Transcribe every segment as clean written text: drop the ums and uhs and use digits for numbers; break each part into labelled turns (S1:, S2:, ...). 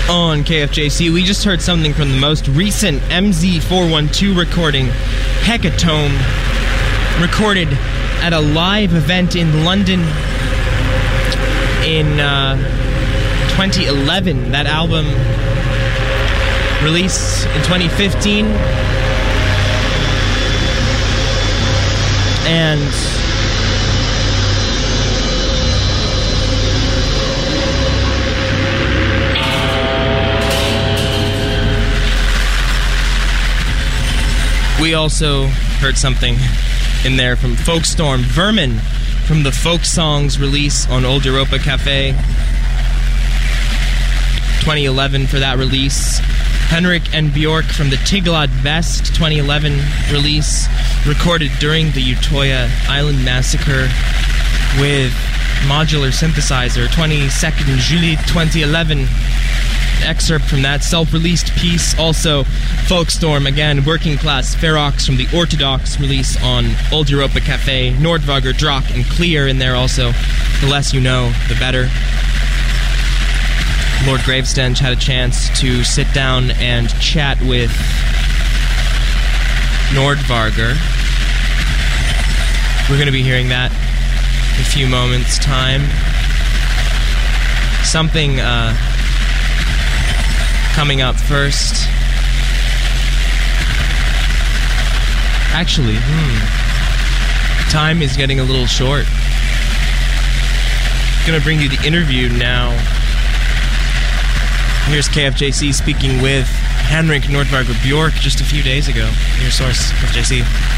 S1: On KFJC, we just heard something from the most recent MZ412 recording, Hecatome, recorded at a live event in London in 2011. That album released in 2015. And we also heard something in there from Folkstorm, Vermin, from the Folk Songs release on Old Europa Cafe. 2011 for that release. Henrik and Björk from the Tiglad Vest 2011 release, recorded during the Utoya Island Massacre with modular synthesizer. 22nd July 2011 excerpt from that self-released piece. Also Folkstorm, again, Working Class Ferox from the Orthodox release on Old Europa Cafe. Nordvager, Drak, and Clear in there also. The less you know, the better. Lord Gravestench had a chance to sit down and chat with Nordvager. We're going to be hearing that in a few moments' time. Something coming up first. Actually, time is getting a little short. I'm going to bring you the interview now. Here's KFJC speaking with Henrik Nordvager Björk just a few days ago. Your source, KFJC.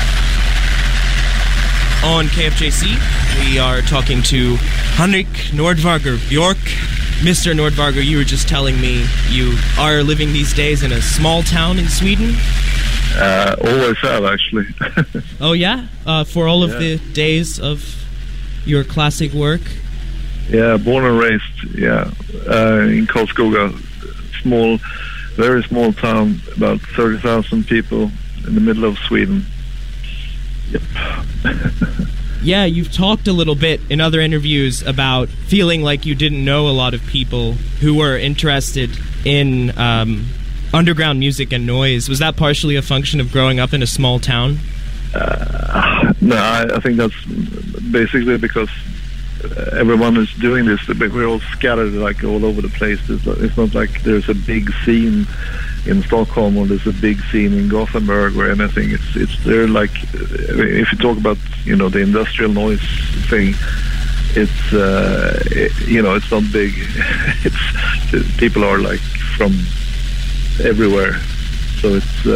S1: On KFJC, we are talking to Henrik Nordvager Björk. Mr. Nordvager, you were just telling me you are living these days in a small town in Sweden?
S2: Always have, actually.
S1: Oh, yeah? For all of the days of your classic work?
S2: Yeah, born and raised, in Karlskoga. Small, very small town, about 30,000 people in the middle of Sweden. Yep.
S1: Yeah, you've talked a little bit in other interviews about feeling like you didn't know a lot of people who were interested in underground music and noise. Was that partially a function of growing up in a small town?
S2: No, I think that's basically because everyone is doing this, but we're all scattered like all over the place. It's not like there's a big scene in Stockholm or there's a big scene in Gothenburg or anything. It's there, like, if you talk about, the industrial noise thing, it's it's not big. It's people are like from everywhere, so it's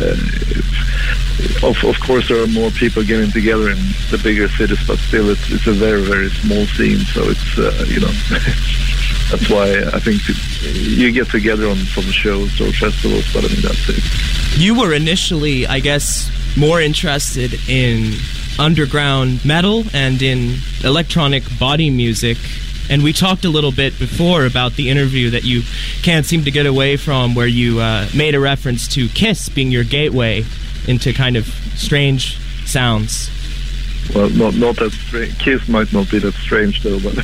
S2: of course there are more people getting together in the bigger cities, but still it's a very, very small scene. So it's that's why I think you get together on some shows or festivals, but I mean that's it.
S1: You were initially, I guess, more interested in underground metal and in electronic body music. And we talked a little bit before about the interview that you can't seem to get away from, where you made a reference to Kiss being your gateway into kind of strange sounds.
S2: Well, not that strange. Kiss might not be that strange, though, but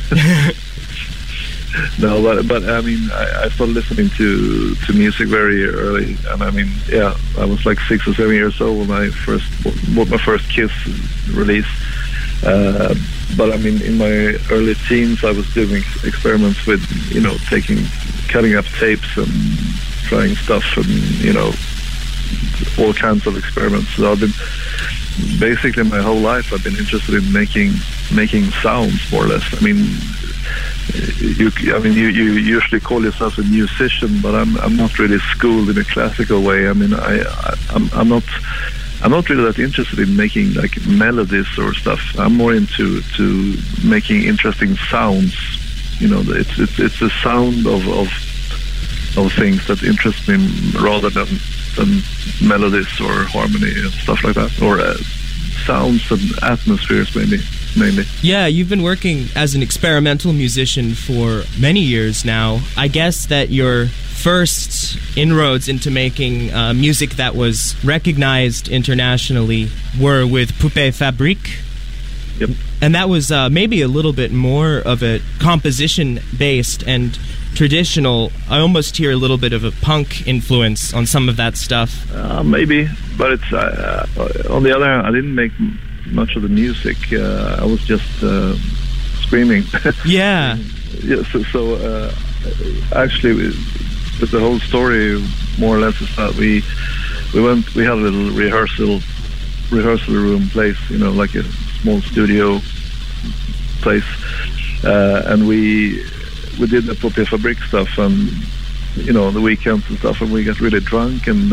S2: no, but I mean, I started listening to music very early, and I mean, I was like 6 or 7 years old when I first bought my first Kiss release. But I mean, in my early teens, I was doing experiments with, cutting up tapes and trying stuff, and all kinds of experiments. So I've been basically my whole life I've been interested in making sounds, more or less. I mean, you usually call yourself a musician, but I'm not really schooled in a classical way. I mean, I'm not really that interested in making like melodies or stuff. I'm more into making interesting sounds. It's the sound of things that interest me rather than melodies or harmony and stuff like that, or sounds and atmospheres mainly. Yeah,
S1: you've been working as an experimental musician for many years now. I guess that your first inroads into making music that was recognized internationally were with Poupée Fabrique.
S2: Yep.
S1: And that was maybe a little bit more of a composition-based and traditional. I almost hear a little bit of a punk influence on some of that stuff.
S2: Maybe, but it's on the other hand, I didn't make much of the music. I was just screaming.
S1: Yeah.
S2: Yeah. So actually, the whole story more or less is that we had a little rehearsal room place, like a small studio place, and we did the Poupée Fabrique stuff, and on the weekends and stuff, and we got really drunk, and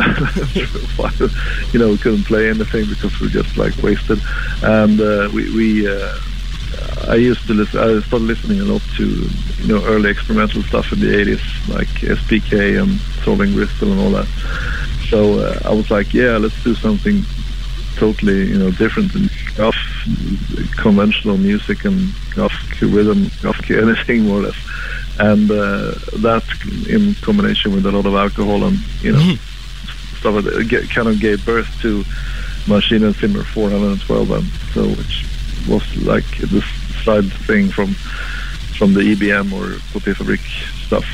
S2: we couldn't play anything because we were just like wasted, and I used to listen. I started listening a lot to early experimental stuff in the 80s, like SPK and Solving Bristol and all that. So I was like, yeah, let's do something totally different and off conventional music and off rhythm, off anything more or less. And that, in combination with a lot of alcohol and stuff, that kind of gave birth to Machine and Zimmer 412, and so which was like this side thing from the EBM or Poupée Fabrique stuff,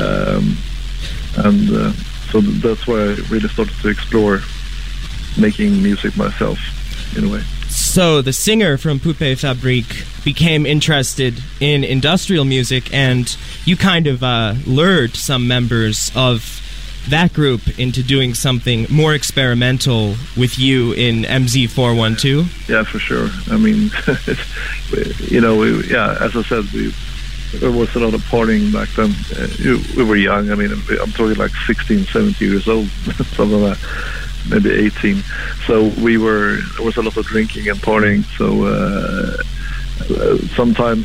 S2: and so that's why I really started to explore making music myself in a way.
S1: So the singer from Poupée Fabrique became interested in industrial music, and you kind of lured some members of that group into doing something more experimental with you in MZ412.
S2: Yeah, for sure. I mean, as I said, there was a lot of partying back then. We were young. I mean, I'm talking like 16, 17 years old, something like that. Maybe 18. So there was a lot of drinking and partying. So sometimes,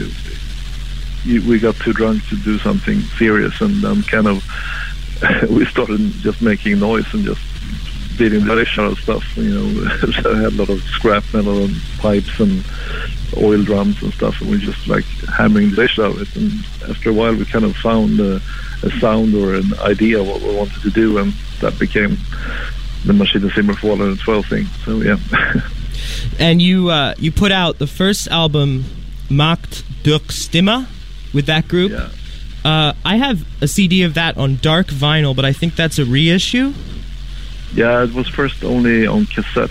S2: we got too drunk to do something serious, and then kind of we started just making noise and just beating the shit out of stuff. So I had a lot of scrap metal and pipes and oil drums and stuff, and we just like hammering the shit out of it. And after a while, we kind of found a sound or an idea of what we wanted to do, and that became the Machine and Zimmer 412 thing. So yeah.
S1: And you put out the first album, Macht durch Stimme, with that group.
S2: Yeah.
S1: I have a CD of that on dark vinyl, but I think that's a reissue.
S2: Yeah, it was first only on cassette.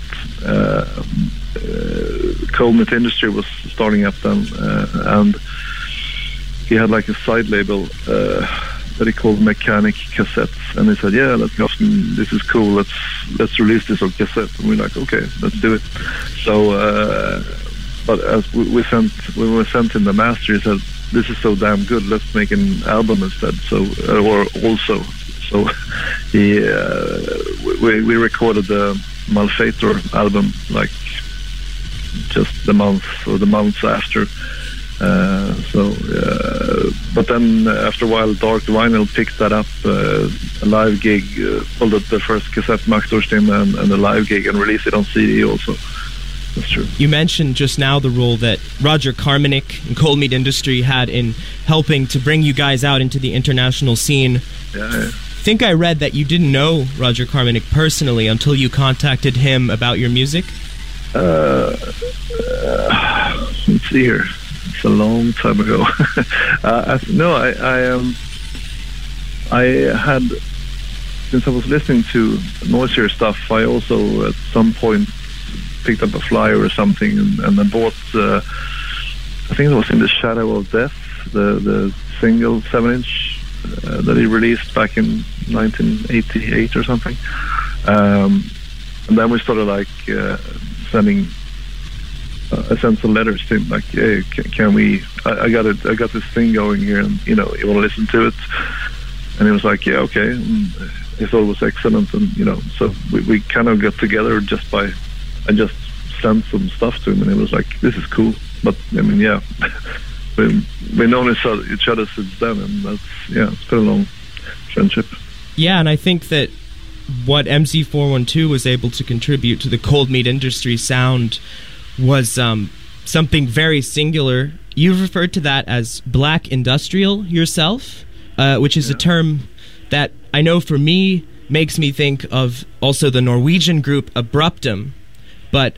S2: Cold Meat Industry was starting up then, and he had like a side label that he called Mechanic Cassettes, and he said, "Yeah, this is cool. Let's release this on cassette." And we're like, "Okay, let's do it." So, but as when we sent him the master, he said, "This is so damn good. Let's make an album instead." So, so we recorded the Malfeitor album like just the months after. But then after a while, Dark Vinyl picked that up, a live gig, pulled up the first cassette, Macht durch Stimme, and a live gig, and released it on CD also. That's true.
S1: You mentioned just now the role that Roger Carmanick and Cold Meat Industry had in helping to bring you guys out into the international scene.
S2: Yeah.
S1: I think I read that you didn't know Roger Carmanick personally until you contacted him about your music.
S2: Let's see here. It's a long time ago. I had, since I was listening to noisier stuff, I also at some point picked up a flyer or something, and I bought, I think it was In the Shadow of Death, the single 7-inch that he released back in 1988 or something. And then we started like sending. I sent some letters to him like, "Hey, can we? I got this thing going here, and you want to listen to it?" And he was like, "Yeah, okay." And he thought it was excellent, and so we kind of got together I just sent some stuff to him, and he was like, "This is cool." But I mean, yeah, we've known each other since then, and it's been a long friendship.
S1: Yeah, and I think that what MZ412 was able to contribute to the Cold Meat Industry sound was something very singular. You've referred to that as black industrial yourself, which is a term that I know for me makes me think of also the Norwegian group Abruptum. But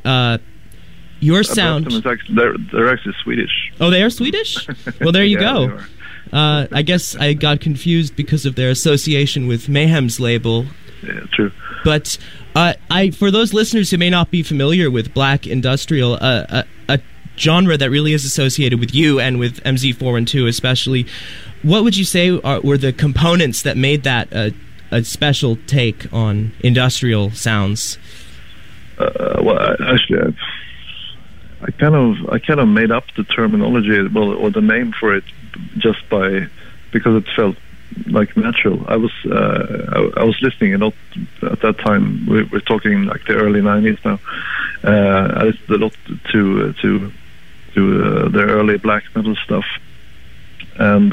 S1: your sound...
S2: Abruptum is actually, they're actually Swedish.
S1: Oh, they are Swedish? Well, there you go. I guess I got confused because of their association with Mayhem's label.
S2: Yeah, true.
S1: But for those listeners who may not be familiar with black industrial, a genre that really is associated with you and with MZ412 especially, what would you say were the components that made that a special take on industrial sounds?
S2: Well, actually, I kind of made up the terminology, or the name for it, just because it felt like natural. I was listening a lot at that time. We're talking like the early 90s now. I listened a lot to the early black metal stuff, and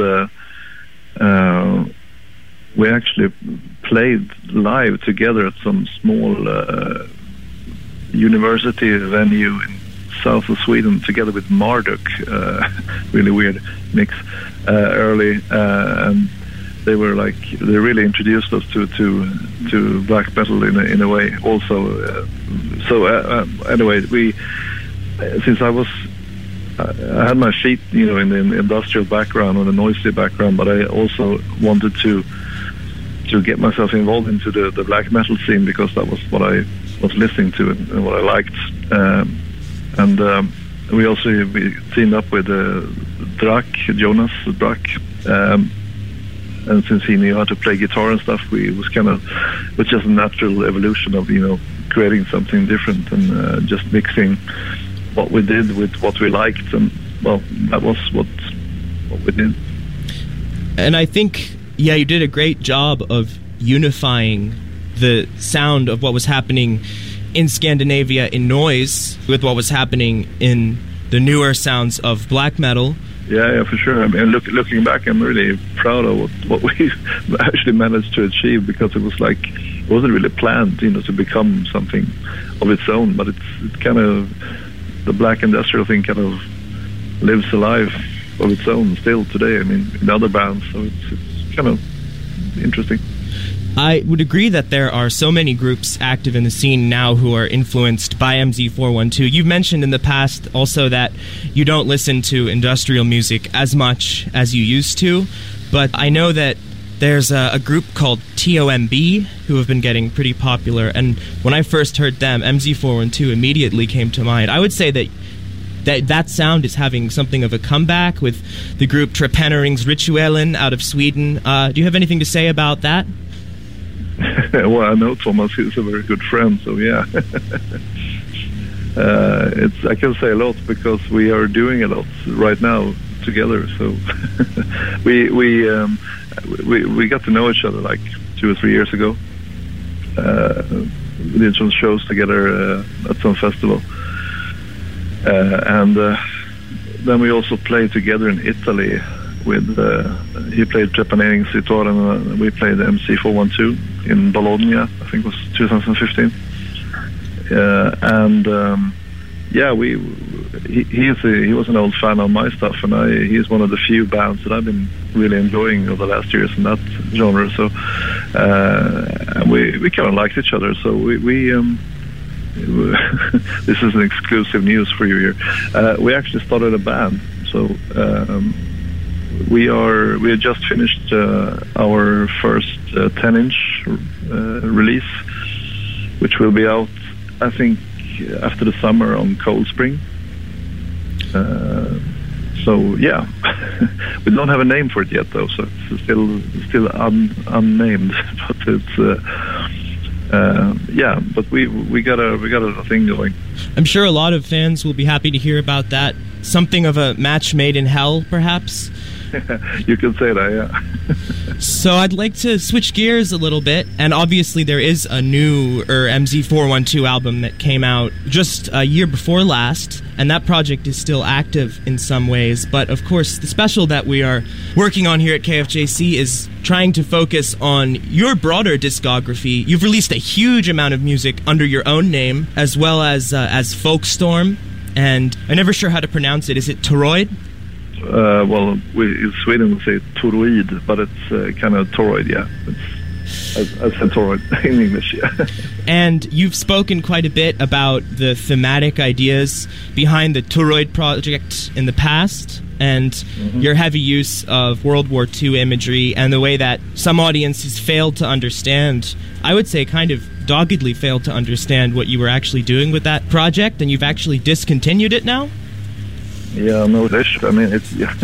S2: we actually played live together at some small university venue in south of Sweden, together with Marduk. Really weird mix early, and they really introduced us to black metal in a way also. Anyway, since I had my feet in the industrial background or the noisy background, but I also wanted to get myself involved into the black metal scene, because that was what I was listening to and what I liked. And we teamed up with Jonas Drack, and since he knew how to play guitar and stuff, it was just a natural evolution of creating something different, and just mixing what we did with what we liked, and well, that was what we did.
S1: And I think, yeah, you did a great job of unifying the sound of what was happening in Scandinavia in noise with what was happening in the newer sounds of black metal.
S2: Yeah, for sure. I mean, looking back, I'm really proud of what we actually managed to achieve, because it wasn't really planned, to become something of its own. But it's kind of, the black industrial thing kind of lives a life of its own still today. I mean, in other bands, so it's kind of interesting.
S1: I would agree that there are so many groups active in the scene now who are influenced by MZ412. You've mentioned in the past also that you don't listen to industrial music as much as you used to, but I know that there's a group called TOMB who have been getting pretty popular, and when I first heard them, MZ412 immediately came to mind. I would say that sound is having something of a comeback with the group Trepennerings Ritualen out of Sweden. Do you have anything to say about that?
S2: Well, I know Thomas is a very good friend, so yeah. I can say a lot, because we are doing a lot right now together. So we got to know each other like 2 or 3 years ago. We did some shows together at some festival, and then we also played together in Italy with he played Trepennerings Ritualen, and we played MZ412 in Bologna. I think it was 2015. Yeah, he was an old fan of my stuff, and he's one of the few bands that I've been really enjoying over the last years in that genre. So we kind of liked each other. So we this is an exclusive news for you here. We actually started a band. So we had just finished our first 10-inch release, which will be out, I think, after the summer on Cold Spring. So yeah, we don't have a name for it yet, though, so it's still unnamed. But it's yeah. But we got a thing going.
S1: I'm sure a lot of fans will be happy to hear about that. Something of a match made in hell, perhaps.
S2: You can say that, yeah.
S1: So I'd like to switch gears a little bit, and obviously there is a new MZ412 album that came out just a year before last, and that project is still active in some ways. But of course, the special that we are working on here at KFJC is trying to focus on your broader discography. You've released a huge amount of music under your own name, as well as Folkstorm, and I'm never sure how to pronounce it. Is it Toroid?
S2: Well, in Sweden we say Toroid, but it's kind of Toroid, yeah. I said toroid in English, yeah.
S1: And you've spoken quite a bit about the thematic ideas behind the Toroid project in the past, and your heavy use of World War II imagery and the way that some audiences failed to understand, I would say kind of doggedly failed to understand what you were actually doing with that project, and you've actually discontinued it now?
S2: Yeah, no, I mean,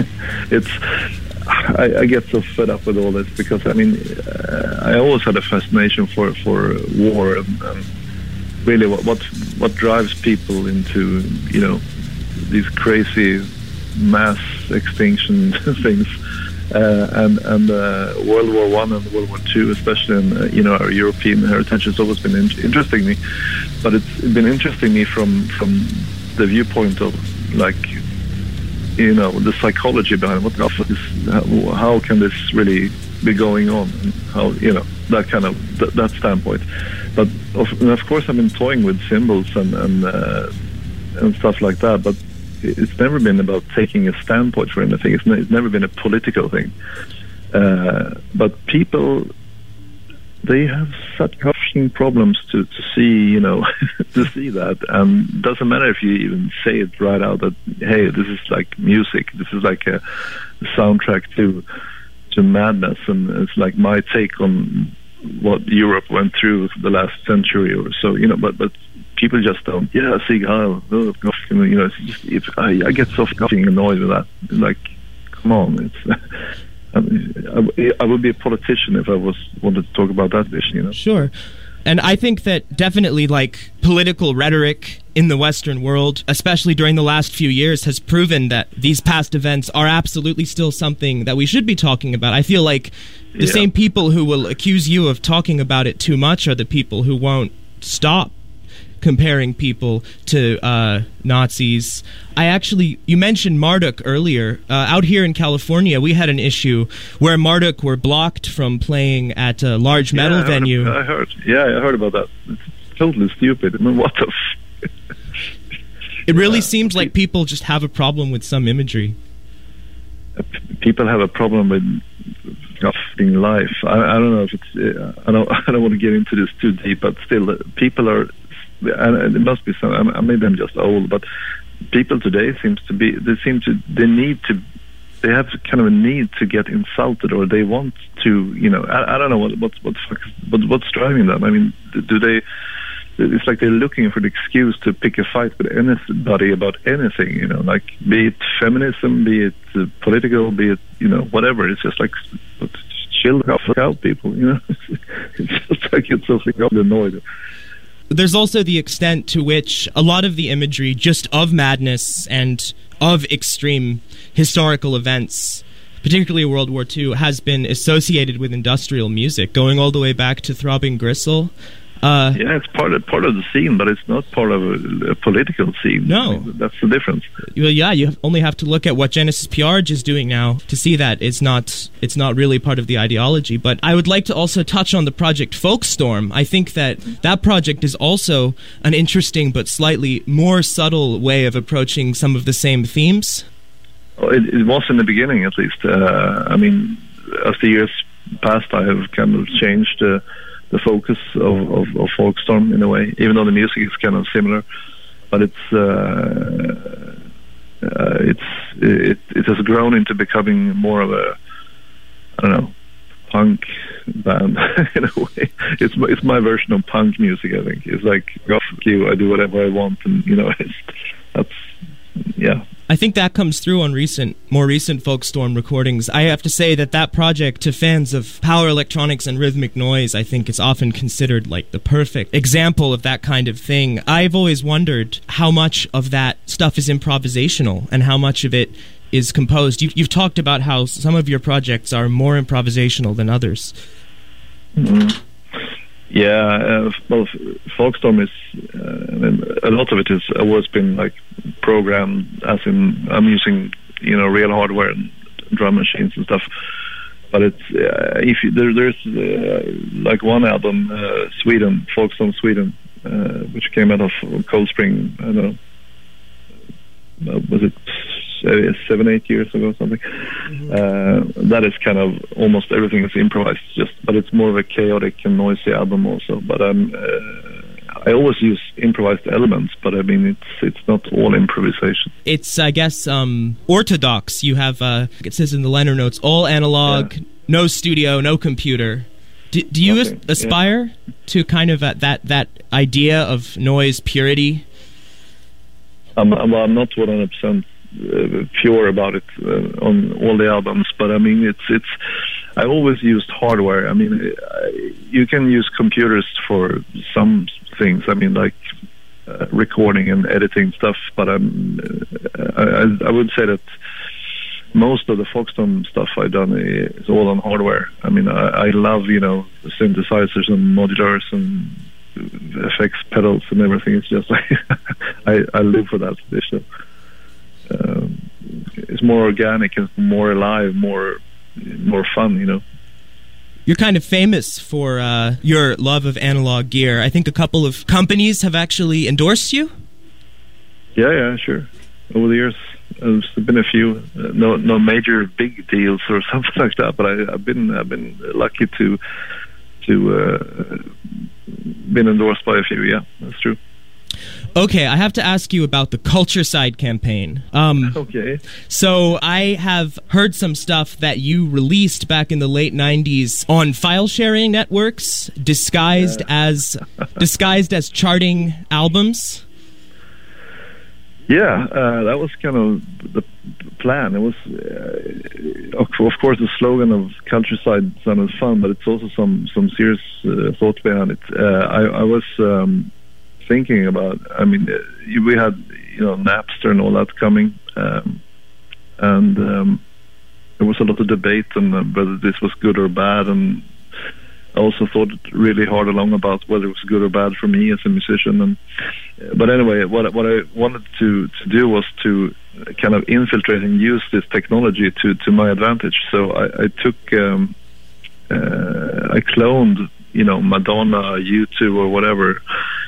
S2: I get so fed up with all this because, I mean, I always had a fascination for war and really what drives people into, you know, these crazy mass extinction things. And World War I and World War II, especially in, you know, our European heritage, has always been interesting me. But it's been interesting me from the viewpoint of, like, you know, the psychology behind what how can this really be going on, and how, you know, that kind of that standpoint. But of course, I've been toying with symbols and stuff like that. But it's never been about taking a standpoint for anything. It's never been a political thing. But people, they have such crushing problems to see, you know, to see that. And it doesn't matter if you even say it right out that, hey, this is like music. This is like a soundtrack to madness. And it's like my take on what Europe went through the last century or so, you know, but people just don't. Yeah, Sieg Heil. Oh, gosh, you know, I get so fucking annoyed with that. Like, come on, it's... I would be a politician if I wanted to talk about that issue, you know?
S1: Sure. And I think that definitely, like, political rhetoric in the Western world, especially during the last few years, has proven that these past events are absolutely still something that we should be talking about. I feel like the same people who will accuse you of talking about it too much are the people who won't stop comparing people to Nazis. You mentioned Marduk earlier. Out here in California, we had an issue where Marduk were blocked from playing at a large metal venue.
S2: I heard about that. It's totally stupid. I mean, what the
S1: It really seems like people just have a problem with some imagery.
S2: People have a problem with life. I don't know if it's... I don't want to get into this too deep, but still, people are... And it must be some. Maybe I'm just old, but people today they have kind of a need to get insulted, or they want to, you know. I don't know what's driving them. I mean, do they? It's like they're looking for the excuse to pick a fight with anybody about anything, you know, like be it feminism, be it political, be it, you know, whatever. It's just like chill out, people, you know. It's just like it's so annoyed.
S1: There's also the extent to which a lot of the imagery just of madness and of extreme historical events, particularly World War II, has been associated with industrial music, going all the way back to Throbbing Gristle.
S2: Yeah, it's part of the scene, but it's not part of a political scene.
S1: No.
S2: I mean, that's the difference.
S1: Well, yeah, you only have to look at what Genesis P-Arch is doing now to see that it's not really part of the ideology. But I would like to also touch on the project Folkstorm. I think that project is also an interesting but slightly more subtle way of approaching some of the same themes.
S2: Well, it was in the beginning, at least. I mean, as the years passed, I have kind of changed the focus of Folkstorm in a way, even though the music is kind of similar, but it has grown into becoming more of a, I don't know, punk band in a way. It's my version of punk music. I think it's like, fuck you, I do whatever I want, and you know, that's yeah.
S1: I think that comes through on more recent Folkstorm recordings. I have to say that project, to fans of power electronics and rhythmic noise, I think it's often considered like the perfect example of that kind of thing. I've always wondered how much of that stuff is improvisational and how much of it is composed. You've talked about how some of your projects are more improvisational than others.
S2: Mm-hmm. Yeah, well, Folkstorm is, I mean, a lot of it has always been like programmed, as in I'm using, you know, real hardware and drum machines and stuff. But it's there's like one album, Sweden, Folkstorm Sweden, which came out of Cold Spring. I don't know, was it 7-8 years ago, something. That is kind of almost everything is improvised, but it's more of a chaotic and noisy album also. But I always use improvised elements, but I mean it's not all improvisation.
S1: It's, I guess, orthodox. You have it says in the liner notes, all analog, no studio, no computer. Do you aspire to kind of that idea of noise purity?
S2: I'm not 100% pure about it on all the albums, but I mean it's I always used hardware. I mean you can use computers for some things. I mean like recording and editing stuff, but I would say that most of the Folkstorm stuff I've done is all on hardware. I mean I love synthesizers and modulars and effects pedals and everything. It's just like I live for that. It's more organic and more alive, more fun,
S1: You're kind of famous for your love of analog gear. I think a couple of companies have actually endorsed you.
S2: Yeah, sure. Over the years, there's been a few. No major big deals or something like that, but I've been lucky to been endorsed by a few. Yeah, that's true.
S1: Okay, I have to ask you about the Culture Side campaign.
S2: Okay.
S1: So I have heard some stuff that you released back in the late 90s on file sharing networks, disguised as charting albums.
S2: Yeah, that was kind of the plan. It was, of course, the slogan of Countryside sounded fun, but it's also some serious thought behind it. I was thinking about. I mean, we had Napster and all that coming, and there was a lot of debate on whether this was good or bad, and I also thought really hard along about whether it was good or bad for me as a musician. But anyway, what I wanted to do was to kind of infiltrate and use this technology to my advantage. So I took I cloned Madonna, U2 or whatever,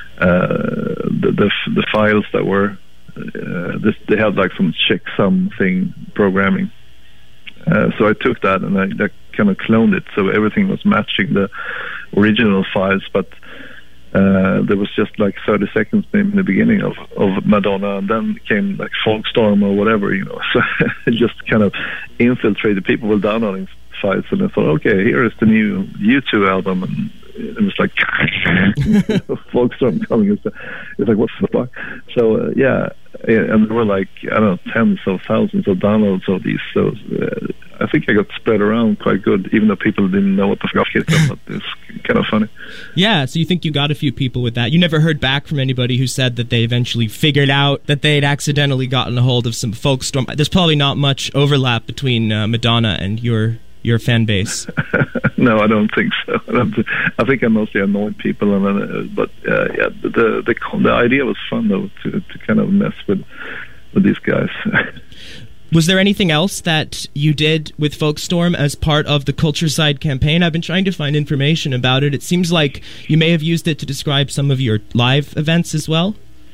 S2: the files that were they had like some checksum thing programming. So I took that and I kind of cloned it, so everything was matching the original files, but there was just like 30 seconds in the beginning of Madonna, and then came like Folkstorm or whatever, so it just kind of infiltrated. People were downloading files, and I thought, okay, here is the new U2 album, and it was like Folkstorm coming. It's like, what the fuck? So and there were like, I don't know, tens of thousands of downloads of these. So I think I got spread around quite good, even though people didn't know what the fuck it was. But it's kind of funny.
S1: Yeah, so you think you got a few people with that. You never heard back from anybody who said that they eventually figured out that they'd accidentally gotten a hold of some Folkstorm. There's probably not much overlap between Madonna and your fan base.
S2: No, I don't think so. I think I mostly annoyed people, but the idea was fun though to kind of mess with these guys.
S1: Was there anything else that you did with Folkstorm as part of the Culture Side campaign? I've been trying to find information about it. It seems like you may have used it to describe some of your live events as well.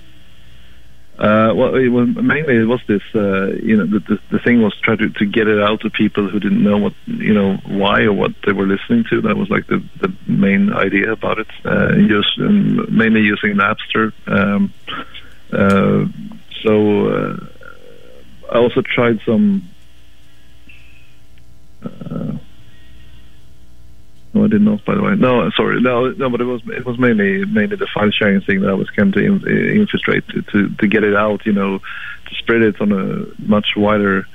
S2: Well, mainly it was this. The thing was try to get it out to people who didn't know what, why or what they were listening to. That was like the main idea about it. Mainly using Napster. I also tried some. No, I did not, by the way. No, sorry. No, but it was mainly the file sharing thing that I was kind of infiltrate to get it out, to spread it on a much wider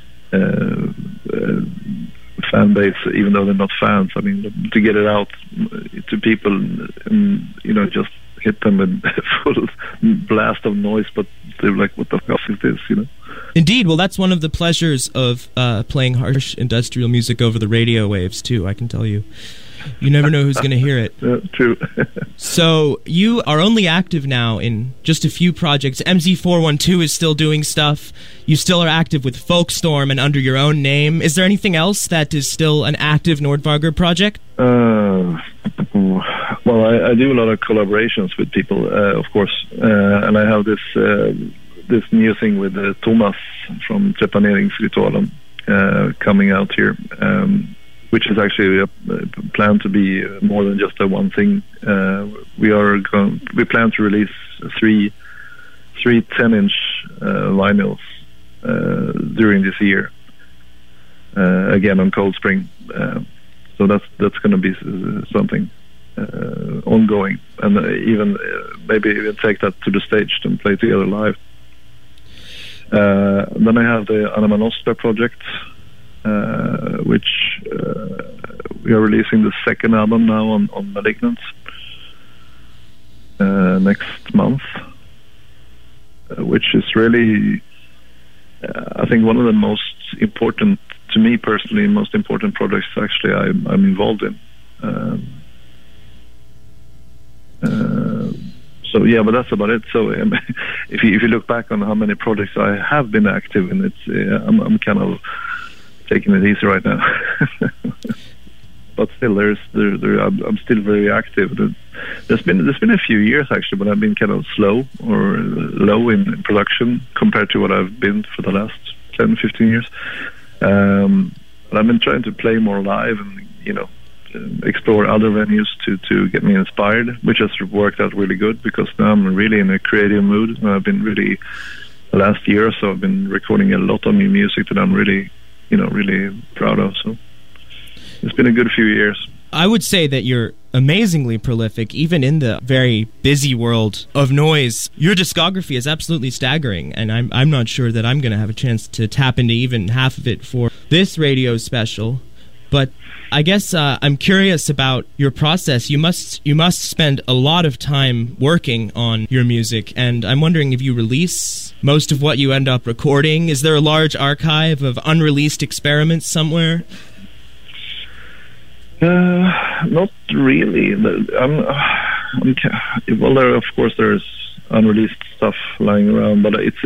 S2: fan base, even though they're not fans. I mean, to get it out to people and just hit them with a full blast of noise, but they're like, what the fuck is this,
S1: Indeed. Well, that's one of the pleasures of playing harsh industrial music over the radio waves, too, I can tell you. You never know who's going to hear it.
S2: True.
S1: So you are only active now in just a few projects. MZ412 is still doing stuff. You still are active with Folkstorm and under your own name. Is there anything else that is still an active Nordvarger project?
S2: Well, I do a lot of collaborations with people, of course. And I have this this new thing with Thomas from Trepaneringsritualen coming out here, which is actually planned to be more than just a one thing. We plan to release three 10-inch vinyls during this year, again on Cold Spring. So that's going to be something ongoing, and even maybe even take that to the stage and play together live. Then I have the Anima Nostra project, which we are releasing the second album now on Malignant next month, which is really, I think, one of the most important, to me personally, most important projects actually I'm involved in. So yeah, but that's about it. So if you look back on how many projects I have been active in, I'm kind of taking it easy right now. But still, I'm still very active. There's been a few years actually, but I've been kind of slow or low in production compared to what I've been for the last 10, 15 years. But I've been trying to play more live and, you know, explore other venues to get me inspired, which has worked out really good because now I'm really in a creative mood. And I've been really, the last year or so, I've been recording a lot of new music that I'm really, you know, really proud of. So it's been a good few years.
S1: I would say that you're amazingly prolific, even in the very busy world of noise. Your discography is absolutely staggering, and I'm not sure that I'm going to have a chance to tap into even half of it for this radio special. But I guess I'm curious about your process. You must spend a lot of time working on your music, and I'm wondering if you release most of what you end up recording. Is there a large archive of unreleased experiments somewhere?
S2: Not really. Well, of course, there's unreleased stuff lying around, but it's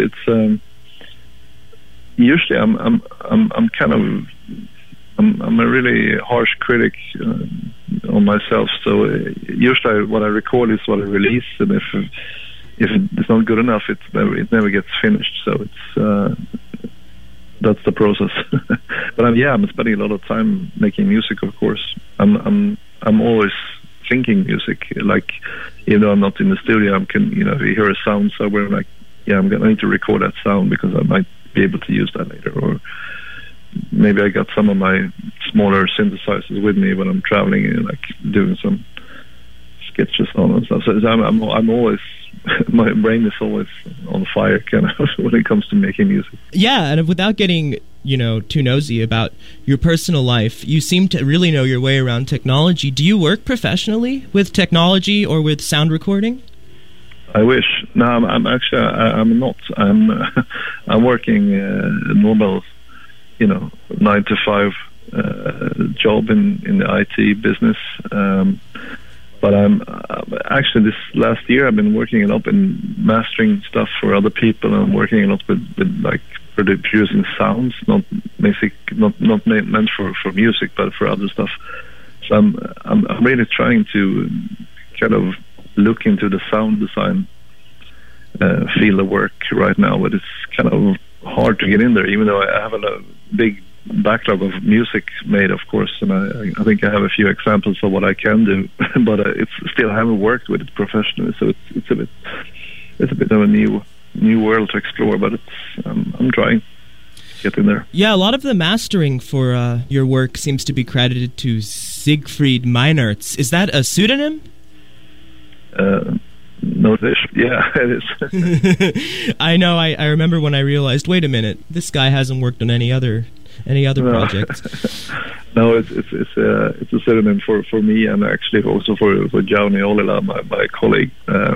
S2: usually I'm kind of I'm a really harsh critic on myself. So usually what I record is what I release, and if it's not good enough, it never gets finished. So it's that's the process. But I'm spending a lot of time making music. Of course, I'm always thinking music. Like, even though I'm not in the studio, if you hear a sound somewhere, I'm like, I need to record that sound because I might be able to use that later. Or maybe I got some of my smaller synthesizers with me when I'm traveling and like doing some sketches on and stuff. So I'm always, my brain is always on fire kind of when it comes to making music. Yeah,
S1: and without getting too nosy about your personal life, you seem to really know your way around technology. Do you work professionally with technology or with sound recording?
S2: I wish. No, I'm actually not. I'm working a normal 9 to 5 job in the IT business. But I'm actually, this last year I've been working a lot in mastering stuff for other people. I'm working a lot with like producing sounds, not meant for music, but for other stuff. So I'm really trying to kind of look into the sound design field of work right now, but it's kind of hard to get in there, even though I have a big backlog of music made, of course, and I think I have a few examples of what I can do, but it's still, I haven't worked with it professionally, so it's a bit of a new world to explore, but I'm trying to get in there. Yeah,
S1: a lot of the mastering for your work seems to be credited to Siegfried Meinertz. Is that a pseudonym?
S2: No, yeah, it is.
S1: I know. I remember when I realized, wait a minute, this guy hasn't worked on any other project.
S2: No, it's a pseudonym for me, and actually also for Jouni Ollila, my colleague.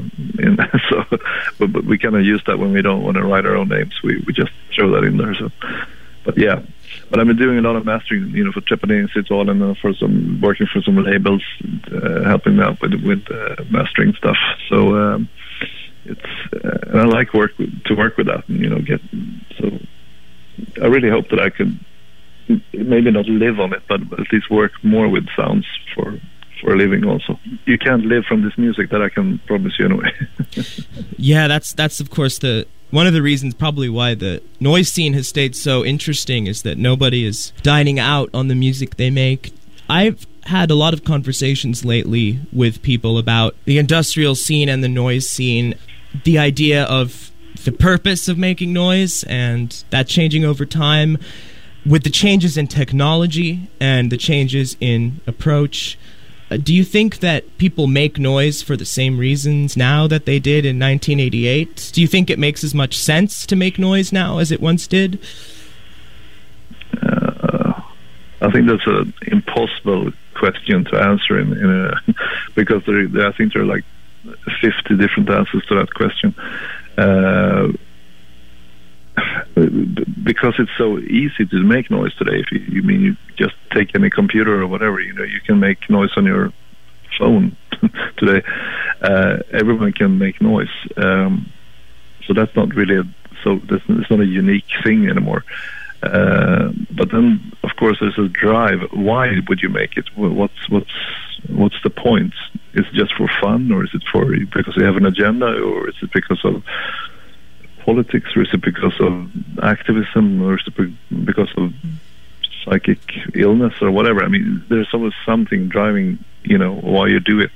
S2: But we kind of use that when we don't want to write our own names. We just throw that in there. So, but yeah. But I've been doing a lot of mastering, for Trepaneringsritualen and working for some labels, helping me out with mastering stuff. So and I like to work with that, and so I really hope that I could maybe not live on it, but at least work more with sounds for a living also. You can't live from this music, that I can promise you anyway.
S1: Yeah, that's of course one of the reasons probably why the noise scene has stayed so interesting, is that nobody is dining out on the music they make. I've had a lot of conversations lately with people about the industrial scene and the noise scene, the idea of the purpose of making noise and that changing over time with the changes in technology and the changes in approach. Do you think that people make noise for the same reasons now that they did in 1988? Do you think it makes as much sense to make noise now as it once did?
S2: I think that's an impossible question to answer because I think there are like 50 different answers to that question. Because it's so easy to make noise today. If you just take any computer or whatever, you can make noise on your phone today. Everyone can make noise, so that's not really it's not a unique thing anymore. But then, of course, there's a drive. Why would you make it? What's the point? Is it just for fun, or is it because you have an agenda, or is it because of politics, or is it because of activism, or is it because of psychic illness, or whatever? I mean, there's always something driving, why you do it.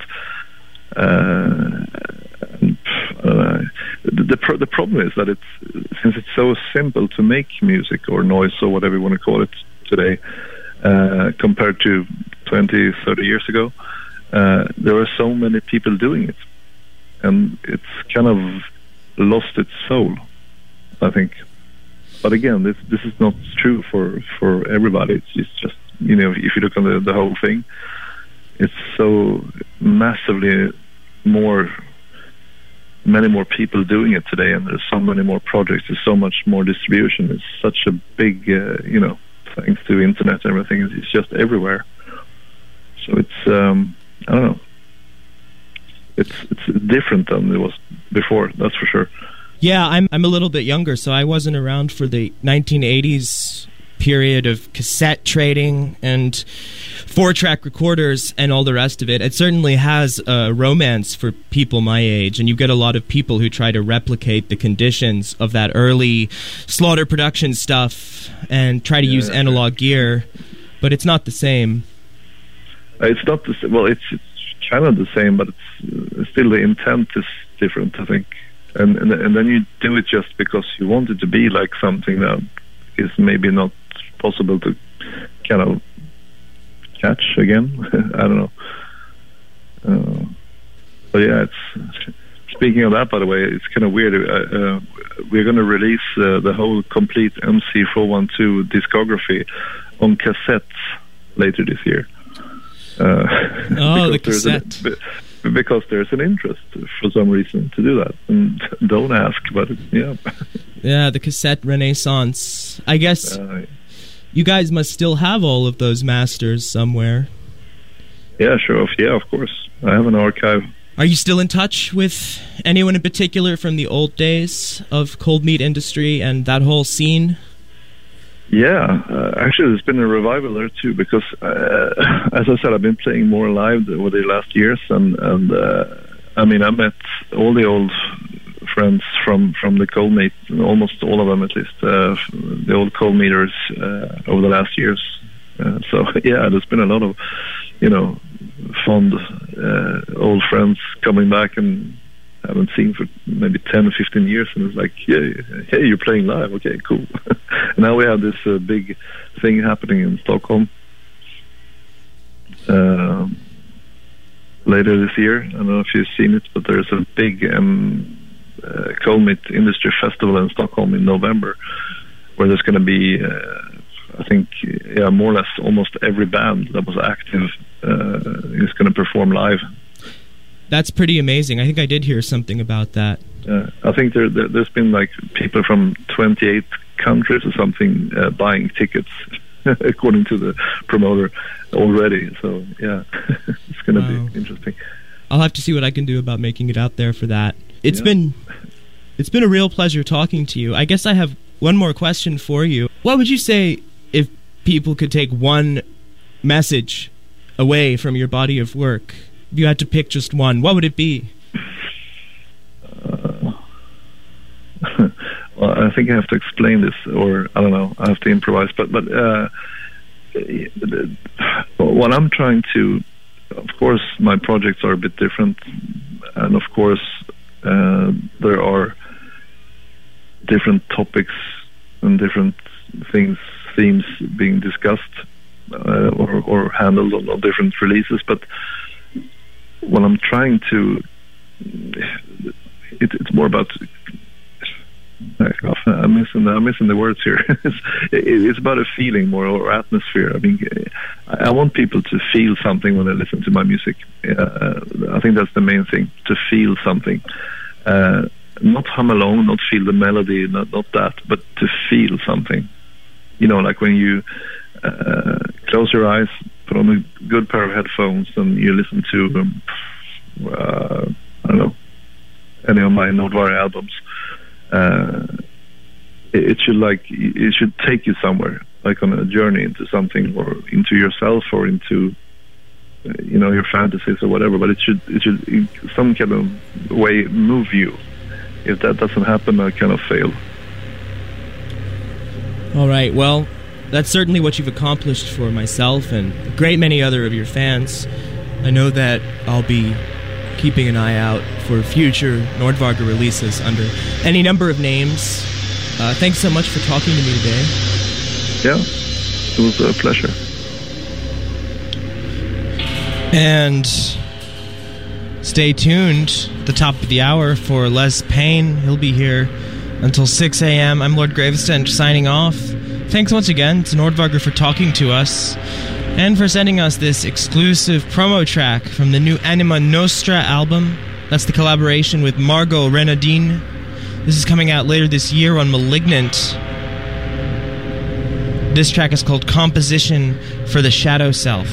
S2: The problem is that since it's so simple to make music or noise or whatever you want to call it today, compared to 20, 30 years ago, there are so many people doing it, and it's kind of lost its soul, I think. But again, this is not true for everybody. It's just, if you look on the whole thing, it's so massively many more people doing it today, and there's so many more projects, there's so much more distribution. It's such a big, thanks to internet and everything, it's just everywhere. So it's, I don't know. It's different than it was before, that's for sure.
S1: Yeah, I'm a little bit younger, so I wasn't around for the 1980s period of cassette trading and 4-track recorders and all the rest of it. It certainly has a romance for people my age, and you get a lot of people who try to replicate the conditions of that early Slaughter production stuff and try to use analog gear, but it's not the same.
S2: It's not the same. Well, it's kind of the same, but it's still the intent is different, I think. And then you do it just because you want it to be like something that is maybe not possible to kind of catch again. I don't know. But yeah, speaking of that, by the way, it's kind of weird. We're going to release the whole complete MC412 discography on cassettes later this year.
S1: The cassette.
S2: Because there's an interest for some reason to do that. And don't ask, but yeah.
S1: Yeah, the cassette renaissance. I guess you guys must still have all of those masters somewhere. Yeah, sure. Yeah, of course. I have an archive. Are you still in touch with anyone in particular from the old days of Cold Meat Industry and that whole scene? Yeah, actually there's been a revival there too, because as I said, I've been playing more live over the last years, and I mean, I met all the old friends from the Cold Meat, almost all of them at least, the old Cold Meaters over the last years. So yeah, there's been a lot of, fond old friends coming back and I haven't seen for maybe 10 or 15 years, and it's like, hey, you're playing live, okay, cool. And now we have this big thing happening in Stockholm later this year. I don't know if you've seen it, but there's a big Cold Meat Industry Festival in Stockholm in November, where there's going to be I think more or less almost every band that was active is going to perform live. That's pretty amazing. I think I did hear something about that. I think there's been like people from 28 countries or something buying tickets, according to the promoter already. So yeah, it's going to be interesting. I'll have to see what I can do about making it out there for that. It's been a real pleasure talking to you. I guess I have one more question for you. What would you say if people could take one message away from your body of work? If you had to pick just one, what would it be?
S2: Well, I think I have to explain this, or I don't know, I have to improvise. But what I'm trying to, of course, my projects are a bit different, and of course, there are different topics and different themes being discussed or handled on different releases. But what I'm trying to, it's more about. I'm missing the words here. It's about a feeling more, or atmosphere. I mean, I want people to feel something when they listen to my music. I think that's the main thing, to feel something. Not hum along, not feel the melody, not that, but to feel something. You know, like when you close your eyes, put on a good pair of headphones, and you listen to, I don't know, any of my Nordvara albums. It should take you somewhere, like on a journey into something, or into yourself, or into your fantasies or whatever. But it should in some kind of way move you. If that doesn't happen, I kind of fail.
S1: All right, well, that's certainly what you've accomplished for myself and a great many other of your fans. I know that I'll be keeping an eye out for future Nordvara releases under any number of names. Thanks so much for talking to me today.
S2: Yeah, it was a pleasure.
S1: And stay tuned at the top of the hour for Les Payne. He'll be here until 6 a.m. I'm Lord Gravesend signing off. Thanks once again to Nordvara for talking to us and for sending us this exclusive promo track from the new Anima Nostra album. That's the collaboration with Margot Renadine. This is coming out later this year on Malignant. This track is called Composition for the Shadow Self.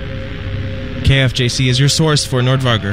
S1: KFJC is your source for Nordvara.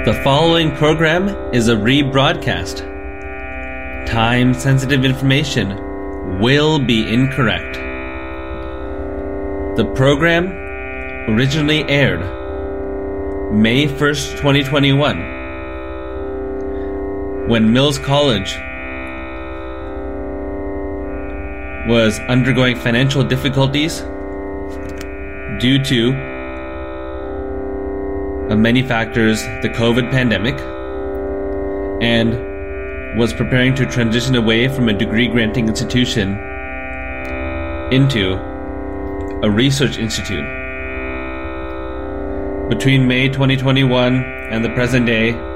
S3: The following program is a rebroadcast. Time-sensitive information will be incorrect. The program originally aired May 1st, 2021, when Mills College was undergoing financial difficulties due to many factors, the COVID pandemic, and was preparing to transition away from a degree-granting institution into a research institute. Between May 2021 and the present day,